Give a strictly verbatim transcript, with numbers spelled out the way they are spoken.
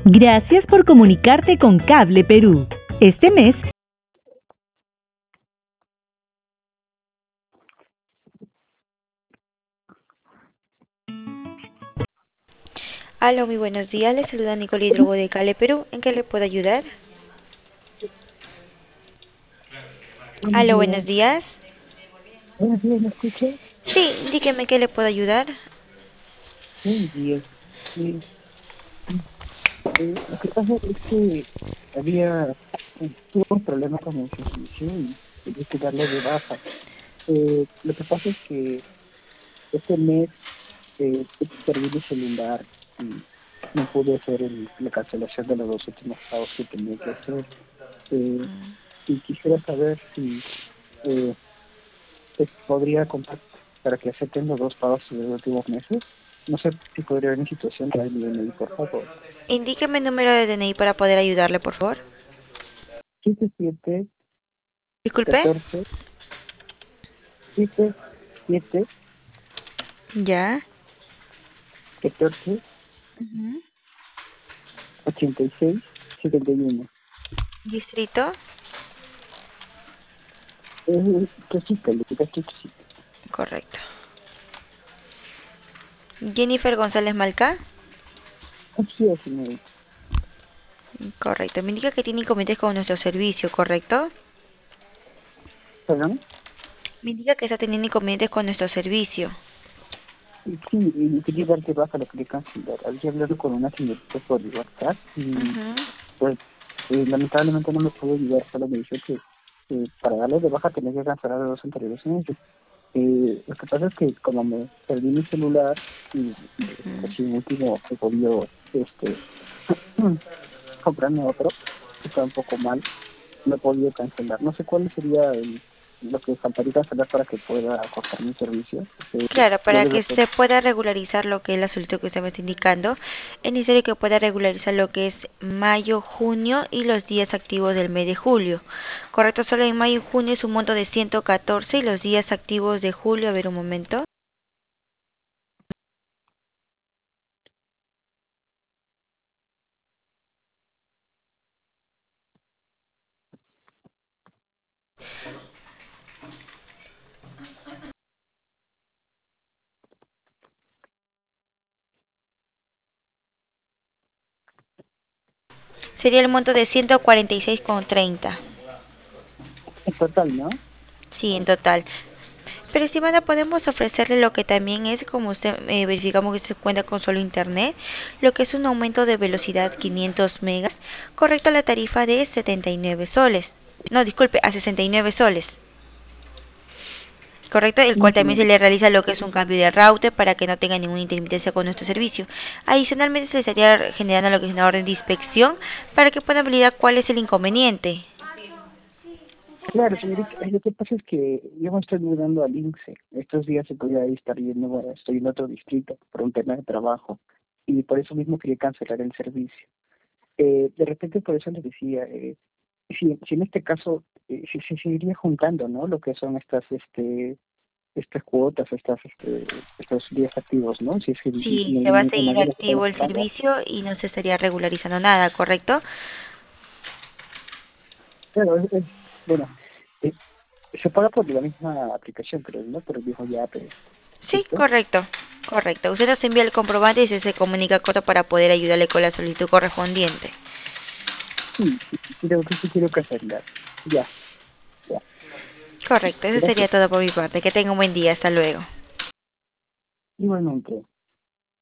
Gracias por comunicarte con Cable Perú. Este mes... Aló, muy buenos días. Les saluda Nicole Hidrogo de Cale, Perú. ¿En qué le puedo ayudar? Buenos Aló, buenos días. días. Buenos días, ¿me escuchas? Sí, dígame qué le puedo ayudar. Buenos días. Sí, eh, lo que pasa es que había, eh, tuve un problema con el servicio y tuve que darlo de baja. Eh, lo que pasa es que este mes eh, perdí mi celular y no pude hacer el- la cancelación de los dos últimos pagos que tenía que hacer. Eh, y quisiera saber si eh, te podría contar para que acepten los dos pagos de los últimos meses. No sé si podría haber una situación de alguien ahí, por favor. Indíqueme el número de D N I para poder ayudarle, por favor. siete siete Disculpe. catorce siete siete Ya. catorce Ujú. ochenta y seis setenta y uno. Distrito. Eh, Cosita, le queda cosita. Correcto. Jennifer González Malca. Así es, señorita. Correcto. Me indica que tiene inconvenientes con nuestro servicio, ¿correcto? ¿Perdón? Me indica que está teniendo inconvenientes con nuestro servicio. Sí, y quería darte baja lo que le cancelar. Había hablado con una señorita por WhatsApp y Ujú. pues eh, lamentablemente no me pudo ayudar, solo me dijo que eh, para darle de baja tenía que cancelar los dos anteriores meses. Eh, lo que pasa es que como me perdí mi celular y eh, Ujú. recién último he podido este, comprarme otro, que está un poco mal, no he podido cancelar. No sé cuál sería el, lo que faltaría cancelar para que pueda cortar mi servicio. Eh, Claro, yo para le que recuerdo. usted pueda regularizar lo que es la solicitud que usted me está indicando, es necesario que pueda regularizar lo que es mayo, junio y los días activos del mes de julio. Correcto, solo en mayo y junio es un monto de ciento catorce y los días activos de julio, a ver un momento, sería el monto de ciento cuarenta y seis con treinta. En total, ¿no? Sí, en total. Pero estimada, podemos ofrecerle lo que también es, como usted eh, verificamos que usted cuenta con solo internet, lo que es un aumento de velocidad quinientos megas, correcto a la tarifa de setenta y nueve soles. No, disculpe, a sesenta y nueve soles. Correcto, el Sí, cual también se señorita. le realiza lo que es un cambio de router para que no tenga ninguna intermitencia con nuestro servicio. Adicionalmente se le estaría generando lo que es una orden de inspección para que puedan validar cuál es el inconveniente. Claro, señorita, eh, lo que pasa es que yo me estoy mudando al INSE. Estos días se podría estar yendo, bueno, estoy en otro distrito por un tema de trabajo y por eso mismo quería cancelar el servicio. Eh, de repente por eso les decía, eh, si, si en este caso eh, si se seguiría juntando, ¿no? Lo que son estas, este, estas cuotas, estas, este, estos días activos, ¿no? Si es que en, Sí, en, se va a algún- en seguir algunos activo estamos el pagando. servicio y no se estaría regularizando nada, ¿correcto? Claro, es, es- bueno, eh, se paga por la misma aplicación, creo, ¿no? Por el mismo yape, Sí, ¿cierto? correcto, correcto. Usted nos envía el comprobante y se, se comunica con nosotros para poder ayudarle con la solicitud correspondiente. Sí, sí, sí, creo que sí quiero cancelar. Ya, ya. Correcto, eso sería Gracias. todo por mi parte. Que tenga un buen día, hasta luego. Igualmente.